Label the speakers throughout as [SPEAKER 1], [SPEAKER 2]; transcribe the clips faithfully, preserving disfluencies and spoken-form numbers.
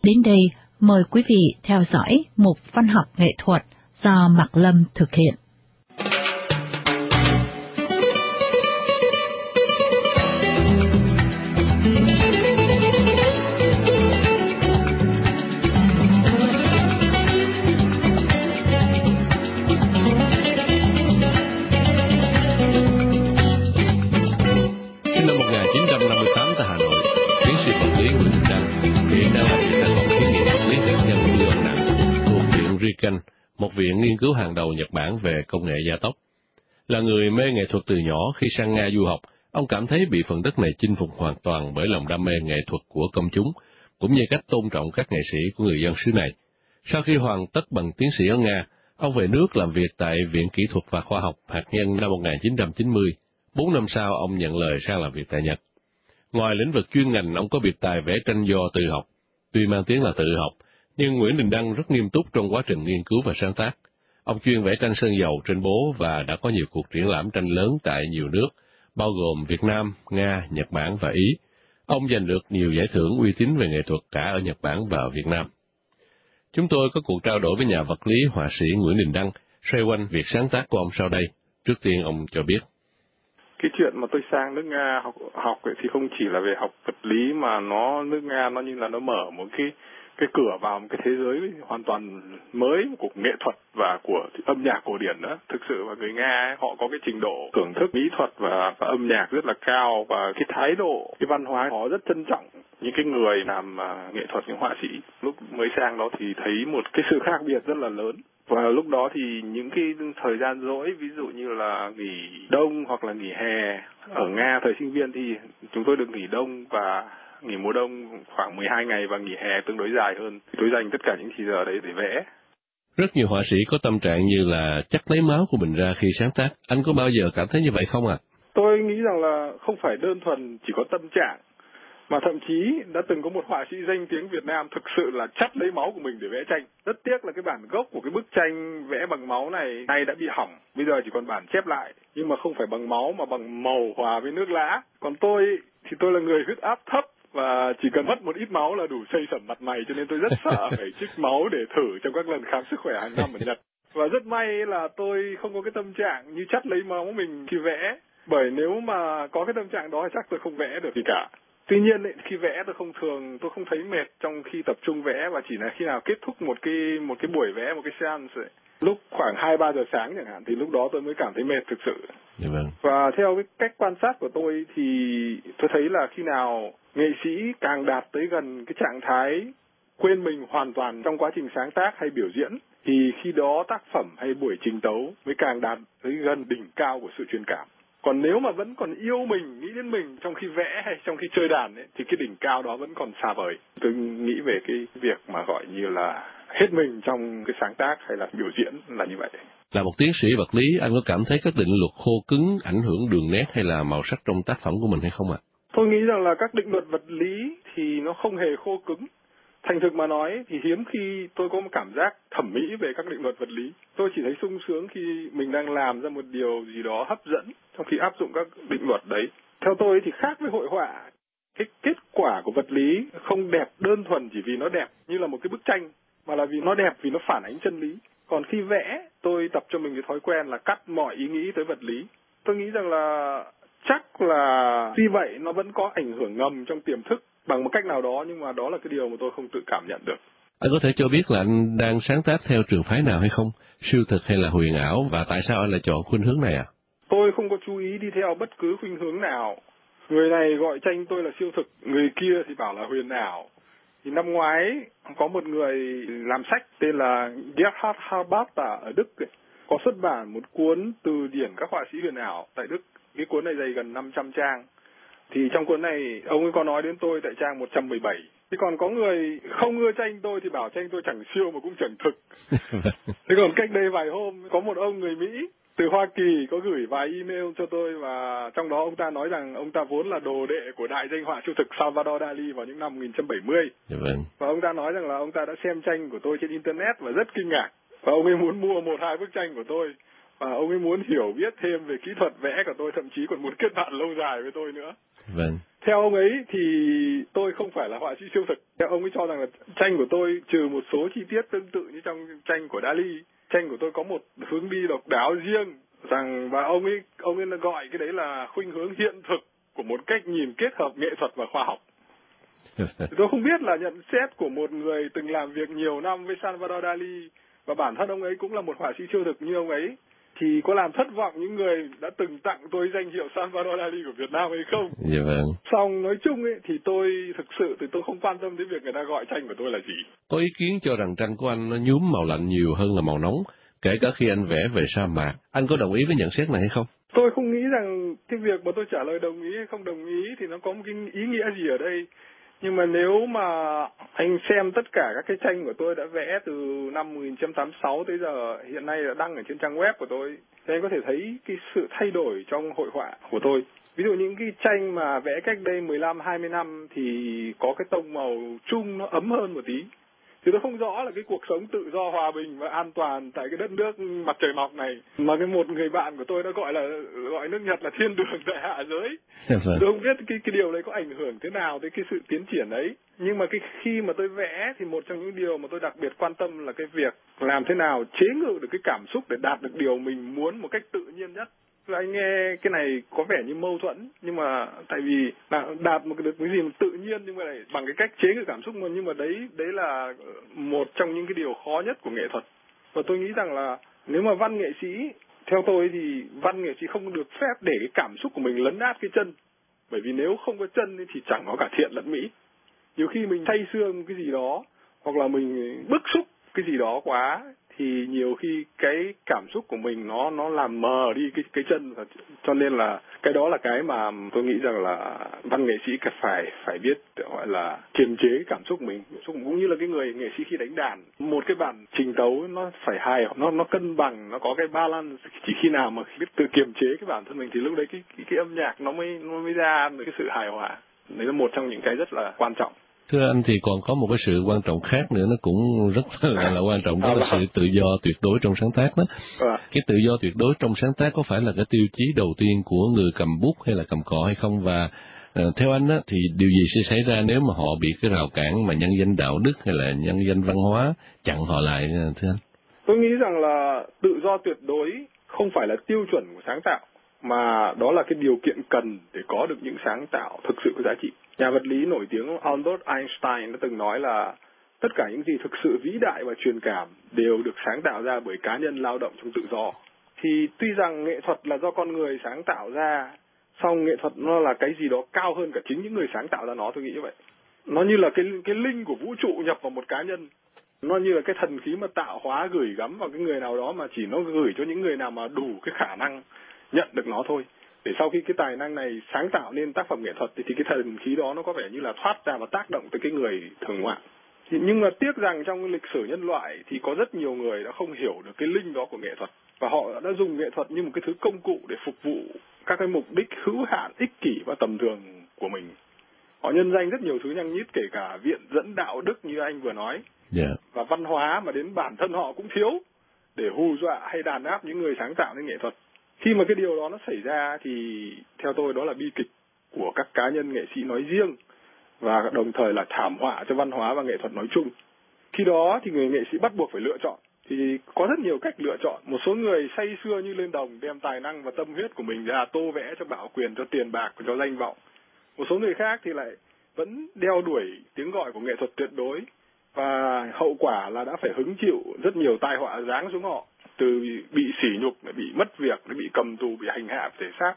[SPEAKER 1] Đến đây, mời quý vị theo dõi mục văn học nghệ thuật do Mạc Lâm thực hiện.
[SPEAKER 2] Một viện nghiên cứu hàng đầu Nhật Bản về công nghệ gia tốc. Là người mê nghệ thuật từ nhỏ, khi sang Nga du học, ông cảm thấy bị phần đất này chinh phục hoàn toàn bởi lòng đam mê nghệ thuật của công chúng, cũng như cách tôn trọng các nghệ sĩ của người dân xứ này. Sau khi hoàn tất bằng tiến sĩ ở Nga, ông về nước làm việc tại Viện Kỹ thuật và Khoa học Hạt nhân năm một nghìn chín trăm chín mươi. Bốn năm sau, ông nhận lời sang làm việc tại Nhật. Ngoài lĩnh vực chuyên ngành, ông có biệt tài vẽ tranh do tự học. Tuy mang tiếng là tự học, nhưng Nguyễn Đình Đăng rất nghiêm túc trong quá trình nghiên cứu và sáng tác. Ông chuyên vẽ tranh sơn dầu trên bố và đã có nhiều cuộc triển lãm tranh lớn tại nhiều nước, bao gồm Việt Nam, Nga, Nhật Bản và Ý. Ông giành được nhiều giải thưởng uy tín về nghệ thuật cả ở Nhật Bản và Việt Nam. Chúng tôi có cuộc trao đổi với nhà vật lý họa sĩ Nguyễn Đình Đăng xoay quanh việc sáng tác của ông sau đây. Trước tiên ông cho biết.
[SPEAKER 3] Cái chuyện mà tôi sang nước Nga học học ấy thì không chỉ là về học vật lý, mà nó nước Nga nó như là nó mở một cái cái cửa vào một cái thế giới hoàn toàn mới của nghệ thuật và của âm nhạc cổ điển nữa. Thực sự là người Nga ấy, họ có cái trình độ thưởng thức mỹ thuật và, và âm nhạc rất là cao, và cái thái độ, cái văn hóa họ rất trân trọng những cái người làm uh, nghệ thuật, những họa sĩ. Lúc mới sang đó thì thấy một cái sự khác biệt rất là lớn. Và lúc đó thì những cái thời gian rỗi, ví dụ như là nghỉ đông hoặc là nghỉ hè, ở Nga thời sinh viên thì chúng tôi được nghỉ đông và nghỉ mùa đông khoảng mười hai ngày, và nghỉ hè tương đối dài hơn. Tôi dành tất cả những thời giờ đấy để vẽ.
[SPEAKER 2] Rất nhiều họa sĩ có tâm trạng như là chắc lấy máu của mình ra khi sáng tác. Anh có bao giờ cảm thấy như vậy không ạ? À?
[SPEAKER 3] Tôi nghĩ rằng là không phải đơn thuần chỉ có tâm trạng, mà thậm chí đã từng có một họa sĩ danh tiếng Việt Nam thực sự là chắt lấy máu của mình để vẽ tranh. Rất tiếc là cái bản gốc của cái bức tranh vẽ bằng máu này nay đã bị hỏng, bây giờ chỉ còn bản chép lại, nhưng mà không phải bằng máu mà bằng màu hòa với nước lã. Còn tôi thì tôi là người huyết áp thấp, và chỉ cần mất một ít máu là đủ xây sẩm mặt mày, cho nên tôi rất sợ phải trích máu để thử trong các lần khám sức khỏe hàng năm ở Nhật. Và rất may là tôi không có cái tâm trạng như chắt lấy máu mình khi vẽ, bởi nếu mà có cái tâm trạng đó thì chắc tôi không vẽ được gì cả. Tuy nhiên ấy, khi vẽ tôi không thường tôi không thấy mệt trong khi tập trung vẽ, và chỉ là khi nào kết thúc một cái một cái buổi vẽ, một cái seance ấy, lúc khoảng hai ba giờ sáng chẳng hạn, thì lúc đó tôi mới cảm thấy mệt thực sự.
[SPEAKER 2] Dạ vâng.
[SPEAKER 3] Và theo cái cách quan sát của tôi thì tôi thấy là khi nào nghệ sĩ càng đạt tới gần cái trạng thái quên mình hoàn toàn trong quá trình sáng tác hay biểu diễn, thì khi đó tác phẩm hay buổi trình tấu mới càng đạt tới gần đỉnh cao của sự truyền cảm. Còn nếu mà vẫn còn yêu mình, nghĩ đến mình trong khi vẽ hay trong khi chơi đàn ấy, thì cái đỉnh cao đó vẫn còn xa vời. Tôi nghĩ về cái việc mà gọi như là hết mình trong cái sáng tác hay là biểu diễn là như vậy.
[SPEAKER 2] Là một tiến sĩ vật lý, anh có cảm thấy các định luật khô cứng ảnh hưởng đường nét hay là màu sắc trong tác phẩm của mình hay không ạ? À?
[SPEAKER 3] Tôi nghĩ rằng là các định luật vật lý thì nó không hề khô cứng. Thành thực mà nói thì hiếm khi tôi có một cảm giác thẩm mỹ về các định luật vật lý. Tôi chỉ thấy sung sướng khi mình đang làm ra một điều gì đó hấp dẫn trong khi áp dụng các định luật đấy. Theo tôi thì khác với hội họa, cái kết quả của vật lý không đẹp đơn thuần chỉ vì nó đẹp như là một cái bức tranh, mà là vì nó đẹp vì nó phản ánh chân lý. Còn khi vẽ, tôi tập cho mình cái thói quen là cắt mọi ý nghĩ tới vật lý. Tôi nghĩ rằng là chắc là tuy vậy nó vẫn có ảnh hưởng ngầm trong tiềm thức bằng một cách nào đó, nhưng mà đó là cái điều mà tôi không tự cảm nhận được.
[SPEAKER 2] Anh có thể cho biết là anh đang sáng tác theo trường phái nào hay không? Siêu thực hay là huyền ảo? Và tại sao anh lại chọn khuynh hướng này ạ? À?
[SPEAKER 3] Tôi không có chú ý đi theo bất cứ khuynh hướng nào. Người này gọi tranh tôi là siêu thực, người kia thì bảo là huyền ảo. Thì năm ngoái có một người làm sách tên là Gerhard Harbata ở Đức ấy, có xuất bản một cuốn từ điển các họa sĩ huyền ảo tại Đức. Cái cuốn này dày gần năm trăm trang. Thì trong cuốn này ông ấy có nói đến tôi tại trang một trăm mười bảy. Thế còn có người không ưa tranh tôi thì bảo tranh tôi chẳng siêu mà cũng chẳng thực. Thế còn cách đây vài hôm có một ông người Mỹ từ Hoa Kỳ có gửi vài email cho tôi, và trong đó ông ta nói rằng ông ta vốn là đồ đệ của đại danh họa siêu thực Salvador Dali vào những năm một nghìn chín trăm bảy mươi. Và ông ta nói rằng là ông ta đã xem tranh của tôi trên internet và rất kinh ngạc, và ông ấy muốn mua một hai bức tranh của tôi, và ông ấy muốn hiểu biết thêm về kỹ thuật vẽ của tôi, thậm chí còn muốn kết bạn lâu dài với tôi nữa.
[SPEAKER 2] Vâng.
[SPEAKER 3] Theo ông ấy thì tôi không phải là họa sĩ siêu thực. Theo ông ấy cho rằng là tranh của tôi trừ một số chi tiết tương tự như trong tranh của Dali, tranh của tôi có một hướng đi độc đáo riêng, rằng và ông ấy ông ấy gọi cái đấy là khuynh hướng hiện thực của một cách nhìn kết hợp nghệ thuật và khoa học. Tôi không biết là nhận xét của một người từng làm việc nhiều năm với Salvador Dali và bản thân ông ấy cũng là một họa sĩ siêu thực như ông ấy thì có làm thất vọng những người đã từng tặng tôi danh hiệu Salvador Dali của Việt Nam hay không?
[SPEAKER 2] Dạ vâng.
[SPEAKER 3] Song nói chung ấy thì tôi thực sự thì tôi không quan tâm đến việc người ta gọi tranh của tôi là gì.
[SPEAKER 2] Có ý kiến cho rằng tranh của anh nó nhuốm màu lạnh nhiều hơn là màu nóng, kể cả khi anh vẽ về sa mạc. Anh có đồng ý với nhận xét này hay không?
[SPEAKER 3] Tôi không nghĩ rằng cái việc mà tôi trả lời đồng ý hay không đồng ý thì nó có một cái ý nghĩa gì ở đây. Nhưng mà nếu mà anh xem tất cả các cái tranh của tôi đã vẽ từ năm một nghìn chín trăm tám mươi sáu tới giờ, hiện nay đã đăng ở trên trang web của tôi, thì anh có thể thấy cái sự thay đổi trong hội họa của tôi. Ví dụ những cái tranh mà vẽ cách đây mười lăm hai mươi năm thì có cái tông màu chung nó ấm hơn một tí. Thì tôi không rõ là cái cuộc sống tự do, hòa bình và an toàn tại cái đất nước mặt trời mọc này mà cái một người bạn của tôi đã gọi là gọi nước Nhật là thiên đường tại hạ giới. Tôi không biết cái cái điều đấy có ảnh hưởng thế nào tới cái sự tiến triển ấy. Nhưng mà cái khi mà tôi vẽ thì một trong những điều mà tôi đặc biệt quan tâm là cái việc làm thế nào chế ngự được cái cảm xúc để đạt được điều mình muốn một cách tự nhiên nhất. Anh nghe cái này có vẻ như mâu thuẫn, nhưng mà tại vì đạt một cái, cái gì mà tự nhiên nhưng mà lại bằng cái cách chế ngự cảm xúc mà, nhưng mà đấy đấy là một trong những cái điều khó nhất của nghệ thuật. Và tôi nghĩ rằng là nếu mà văn nghệ sĩ, theo tôi thì văn nghệ sĩ không được phép để cái cảm xúc của mình lấn át cái chân, bởi vì nếu không có chân thì chẳng có cả thiện lẫn mỹ. Nhiều khi mình say sưa cái gì đó hoặc là mình bức xúc cái gì đó quá thì nhiều khi cái cảm xúc của mình nó nó làm mờ đi cái cái chân, cho nên là cái đó là cái mà tôi nghĩ rằng là văn nghệ sĩ phải phải biết gọi là kiềm chế cái cảm xúc mình, cũng như là cái người nghệ sĩ khi đánh đàn, một cái bản trình tấu nó phải hài, nó nó cân bằng, nó có cái balance. Chỉ khi nào mà biết tự kiềm chế cái bản thân mình thì lúc đấy cái cái, cái âm nhạc nó mới nó mới ra được cái sự hài hòa. Đấy là một trong những cái rất là quan trọng.
[SPEAKER 2] Thưa anh, thì còn có một cái sự quan trọng khác nữa, nó cũng rất là, là quan trọng, đó là sự tự do tuyệt đối trong sáng tác đó. Cái tự do tuyệt đối trong sáng tác có phải là cái tiêu chí đầu tiên của người cầm bút hay là cầm cọ hay không? Và uh, theo anh á, thì điều gì sẽ xảy ra nếu mà họ bị cái rào cản mà nhân danh đạo đức hay là nhân danh văn hóa chặn họ lại, thưa anh?
[SPEAKER 3] Tôi nghĩ rằng là tự do tuyệt đối không phải là tiêu chuẩn của sáng tạo, mà đó là cái điều kiện cần để có được những sáng tạo thực sự có giá trị. Nhà vật lý nổi tiếng Albert Einstein đã từng nói là tất cả những gì thực sự vĩ đại và truyền cảm đều được sáng tạo ra bởi cá nhân lao động trong tự do. Thì tuy rằng nghệ thuật là do con người sáng tạo ra, song nghệ thuật nó là cái gì đó cao hơn cả chính những người sáng tạo ra nó, tôi nghĩ như vậy. Nó như là cái cái linh của vũ trụ nhập vào một cá nhân. Nó như là cái thần khí mà tạo hóa gửi gắm vào cái người nào đó, mà chỉ nó gửi cho những người nào mà đủ cái khả năng nhận được nó thôi. Để sau khi cái tài năng này sáng tạo nên tác phẩm nghệ thuật thì, thì cái thần khí đó nó có vẻ như là thoát ra và tác động tới cái người thường ngoại. Thì, nhưng mà tiếc rằng trong lịch sử nhân loại thì có rất nhiều người đã không hiểu được cái linh đó của nghệ thuật, và họ đã dùng nghệ thuật như một cái thứ công cụ để phục vụ các cái mục đích hữu hạn, ích kỷ và tầm thường của mình. Họ nhân danh rất nhiều thứ nhăng nhít, kể cả viện dẫn đạo đức như anh vừa nói,
[SPEAKER 2] yeah.
[SPEAKER 3] và văn hóa mà đến bản thân họ cũng thiếu, để hù dọa hay đàn áp những người sáng tạo nên nghệ thuật. Khi mà cái điều đó nó xảy ra thì theo tôi đó là bi kịch của các cá nhân nghệ sĩ nói riêng, và đồng thời là thảm họa cho văn hóa và nghệ thuật nói chung. Khi đó thì người nghệ sĩ bắt buộc phải lựa chọn. Thì có rất nhiều cách lựa chọn. Một số người say sưa như lên đồng đem tài năng và tâm huyết của mình ra tô vẽ cho bảo quyền, cho tiền bạc, cho danh vọng. Một số người khác thì lại vẫn đeo đuổi tiếng gọi của nghệ thuật tuyệt đối, và hậu quả là đã phải hứng chịu rất nhiều tai họa giáng xuống họ, từ bị sỉ nhục, bị mất việc, bị cầm tù, bị hành hạ thể xác.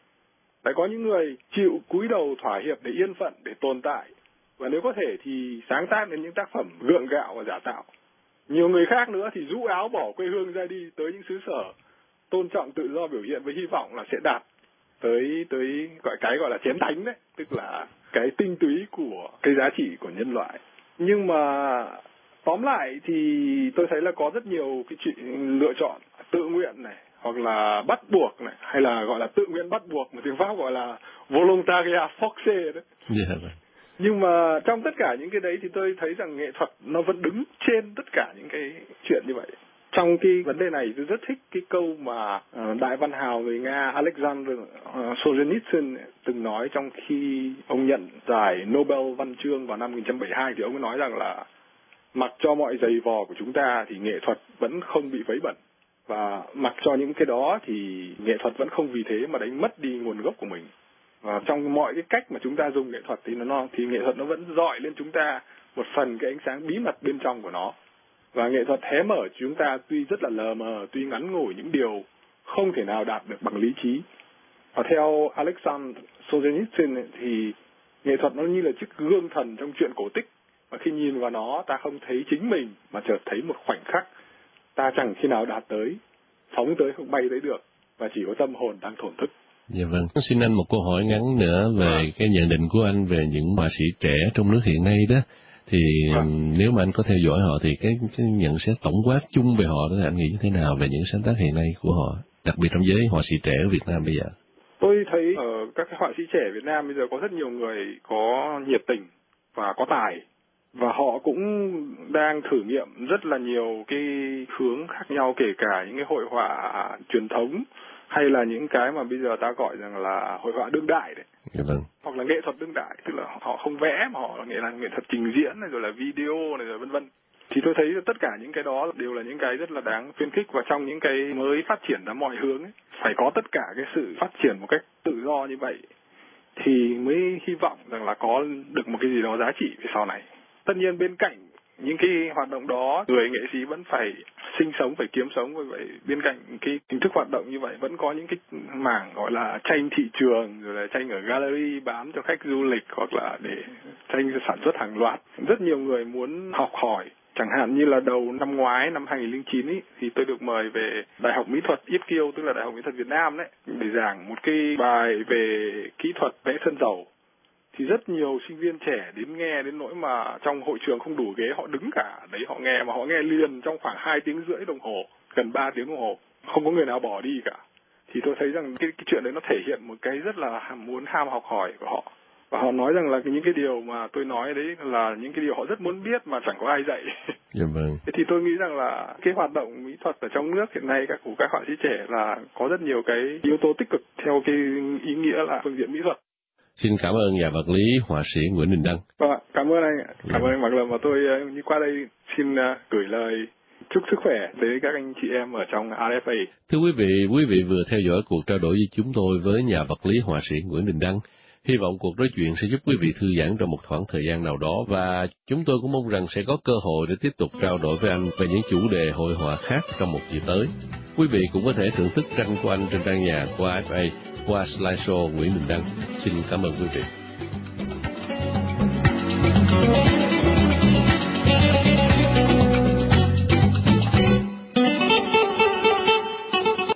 [SPEAKER 3] Lại có những người chịu cúi đầu thỏa hiệp để yên phận, để tồn tại, và nếu có thể thì sáng tác đến những tác phẩm gượng gạo và giả tạo. Nhiều người khác nữa thì rũ áo bỏ quê hương ra đi tới những xứ sở tôn trọng tự do biểu hiện, với hy vọng là sẽ đạt tới tới gọi cái gọi là chén thánh đấy, tức là cái tinh túy của cái giá trị của nhân loại. Nhưng mà tóm lại thì tôi thấy là có rất nhiều cái chuyện lựa chọn tự nguyện này, hoặc là bắt buộc này, hay là gọi là tự nguyện bắt buộc, mà tiếng Pháp gọi là volontaria forcé đấy.
[SPEAKER 2] Yeah.
[SPEAKER 3] Nhưng mà trong tất cả những cái đấy thì tôi thấy rằng nghệ thuật nó vẫn đứng trên tất cả những cái chuyện như vậy. Trong cái vấn đề này tôi rất thích cái câu mà uh, đại văn hào người Nga Alexander uh, Solzhenitsyn từng nói trong khi ông nhận giải Nobel văn chương vào năm một nghìn chín trăm bảy mươi hai, thì ông ấy nói rằng là mặc cho mọi giày vò của chúng ta thì nghệ thuật vẫn không bị vấy bẩn, và mặc cho những cái đó thì nghệ thuật vẫn không vì thế mà đánh mất đi nguồn gốc của mình. Và trong mọi cái cách mà chúng ta dùng nghệ thuật thì nó thì nghệ thuật nó vẫn rọi lên chúng ta một phần cái ánh sáng bí mật bên trong của nó. Và nghệ thuật hé mở chúng ta tuy rất là lờ mờ, tuy ngắn ngủi những điều không thể nào đạt được bằng lý trí. Và theo Alexander Solzhenitsyn thì nghệ thuật nó như là chiếc gương thần trong truyện cổ tích. Và khi nhìn vào nó, ta không thấy chính mình mà chợt thấy một khoảnh khắc ta chẳng khi nào đạt tới, phóng tới không bay tới được, và chỉ có tâm hồn đang thổn thức.
[SPEAKER 2] Dạ vâng. Xin anh một câu hỏi ngắn nữa về à. cái nhận định của anh về những họa sĩ trẻ trong nước hiện nay đó. Thì à. nếu mà anh có theo dõi họ thì cái, cái nhận xét tổng quát chung về họ đó là anh nghĩ như thế nào về những sáng tác hiện nay của họ, đặc biệt trong giới họa sĩ trẻ ở Việt Nam bây giờ?
[SPEAKER 3] Tôi thấy ở các cái họa sĩ trẻ Việt Nam bây giờ có rất nhiều người có nhiệt tình và có tài. Và họ cũng đang thử nghiệm rất là nhiều cái hướng khác nhau, kể cả những cái hội họa truyền thống hay là những cái mà bây giờ ta gọi rằng là hội họa đương đại đấy.
[SPEAKER 2] Dạ vâng.
[SPEAKER 3] Hoặc là nghệ thuật đương đại, tức là họ không vẽ mà họ nghệ là nghệ thuật trình diễn này, rồi là video này, rồi vân vân. Thì tôi thấy tất cả những cái đó đều là những cái rất là đáng khuyến khích, và trong những cái mới phát triển ra mọi hướng ấy, phải có tất cả cái sự phát triển một cách tự do như vậy thì mới hy vọng rằng là có được một cái gì đó giá trị về sau này. Tất nhiên bên cạnh những cái hoạt động đó, người nghệ sĩ vẫn phải sinh sống, phải kiếm sống, vì vậy bên cạnh cái hình thức hoạt động như vậy vẫn có những cái mảng gọi là tranh thị trường, rồi là tranh ở gallery bán cho khách du lịch, hoặc là để tranh sản xuất hàng loạt. Rất nhiều người muốn học hỏi. Chẳng hạn như là đầu năm ngoái, năm hai nghìn không trăm lẻ chín ý, thì tôi được mời về Đại học Mỹ thuật Yết Kiêu, tức là Đại học Mỹ thuật Việt Nam đấy, để giảng một cái bài về kỹ thuật vẽ sơn dầu. Thì rất nhiều sinh viên trẻ đến nghe đến nỗi mà trong hội trường không đủ ghế, họ đứng cả đấy họ nghe, mà họ nghe liền trong khoảng hai tiếng rưỡi đồng hồ, gần ba tiếng đồng hồ, không có người nào bỏ đi cả. Thì tôi thấy rằng cái, cái chuyện đấy nó thể hiện một cái rất là muốn ham học hỏi của họ. Và họ nói rằng là những cái điều mà tôi nói đấy là những cái điều họ rất muốn biết mà chẳng có ai dạy.
[SPEAKER 2] Dạ vâng.
[SPEAKER 3] Thì tôi nghĩ rằng là cái hoạt động mỹ thuật ở trong nước hiện nay các của các họa sĩ trẻ là có rất nhiều cái yếu tố tích cực theo cái ý nghĩa là phương diện mỹ thuật.
[SPEAKER 2] Xin cảm ơn nhà vật lý họa sĩ Nguyễn Đình Đăng.
[SPEAKER 3] Vâng, cảm ơn anh, cảm ơn anh Mạc Lâm, và tôi như qua đây xin gửi lời chúc sức khỏe tới các anh chị em ở trong a ép a.
[SPEAKER 2] Thưa quý vị, quý vị vừa theo dõi cuộc trao đổi với chúng tôi với nhà vật lý họa sĩ Nguyễn Đình Đăng. Hy vọng cuộc nói chuyện sẽ giúp quý vị thư giãn trong một khoảng thời gian nào đó, và chúng tôi cũng mong rằng sẽ có cơ hội để tiếp tục trao đổi với anh về những chủ đề hội họa khác trong một kỳ tới. Quý vị cũng có thể thưởng thức tranh của anh trên trang nhà của a ép a qua slideshow Nguyễn Đình Đăng. Xin cảm ơn quý vị.